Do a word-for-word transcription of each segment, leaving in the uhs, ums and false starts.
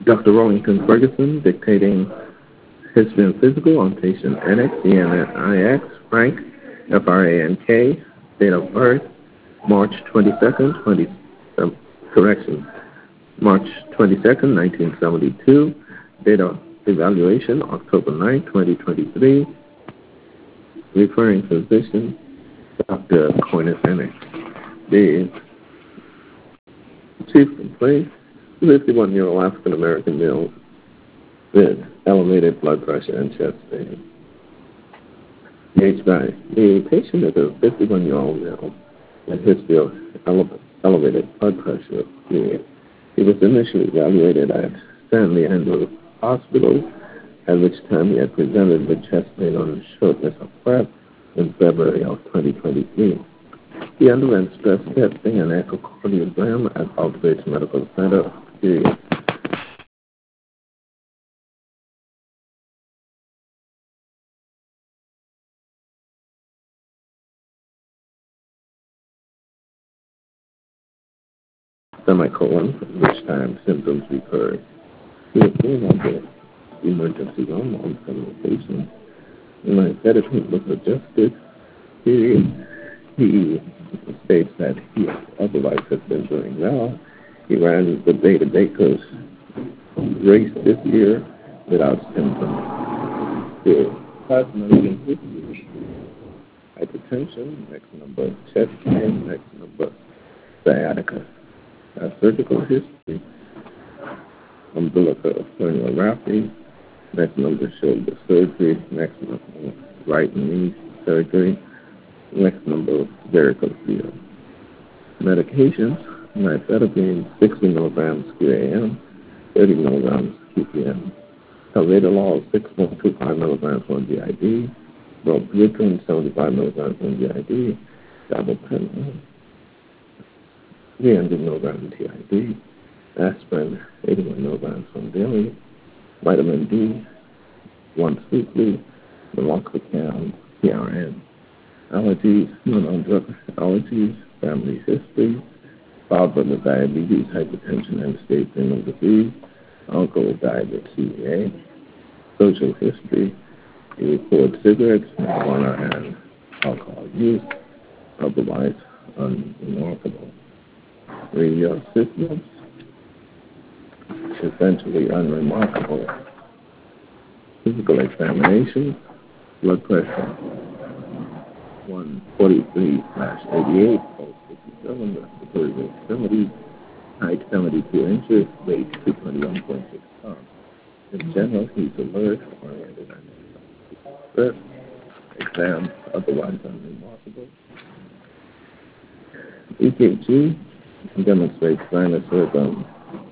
Doctor Rollington Ferguson, dictating history and physical on patient N X, E N I X, Frank, F R A N K, date of birth, March twenty-second, twenty, um, correction, March twenty-second, nineteen seventy-two, date of evaluation, October ninth, twenty twenty-three, referring physician, Doctor Coinus N X. The chief complaint, fifty-one-year-old African-American male with elevated blood pressure and chest pain. H nine. The patient is a fifty-one-year-old male with history of ele- elevated blood pressure. He, he was initially evaluated at Stanley Andrews Hospital, at which time he had presented with chest pain on shortness of breath in February of twenty twenty-three. He underwent stress testing and echocardiogram at Outbridge Medical Center. Period. Semicolon, which time symptoms recurred. He was seen at the emergency room on several patients. My therapy was adjusted. Period. He states that he otherwise has been doing well. He ran the day-to-day course race this year without symptoms. The plasminogen history, hypertension, next number, chest pain, next number, sciatica. Uh, surgical history, umbilical herniorrhaphy, next number, shoulder surgery, next number, right knee surgery, next number, varicocele. Medications, nifedipine, sixty milligrams Q A M, thirty milligrams Q P M. Alvedolol, six point two five milligrams one B I D. Robutin, seventy-five milligrams one B I D. Gabapentin, three hundred milligrams T I D. Aspirin, eighty-one milligrams from daily. Vitamin D, once weekly. Meloxicam, P R N. Allergies, non-drug allergies, family history, father with diabetes, hypertension, and stage renal disease, uncle with diabetes, C E A, social history, he reports cigarettes, marijuana, and alcohol use, otherwise unremarkable. Radio systems, essentially unremarkable. Physical examination, blood pressure, one forty-three slash eighty-eight, pulse fifty-seven, respiratory extremities, height seventy-two inches, weight two twenty-one point six pounds. In general, he's alert, oriented, and stress. Exams, otherwise unremarkable. E K G demonstrates sinus rhythm,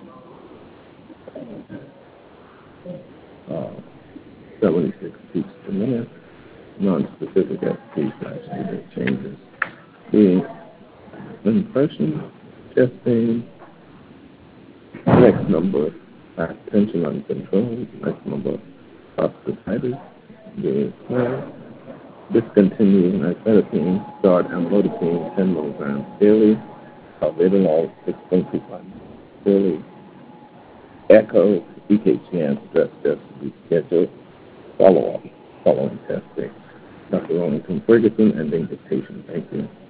uh, seventy-six beats per minute, non-specific S P slash changes. The impression, chest pain, next number, hypertension uncontrolled, next number, prostatitis, the smell, discontinuing nifedipine, start amlodipine, ten milligrams daily, alvedolol, six point two five daily, echo, E K G and stress test to be scheduled, follow-up, following testing. Doctor Rollington Ferguson, ending dictation. Thank you.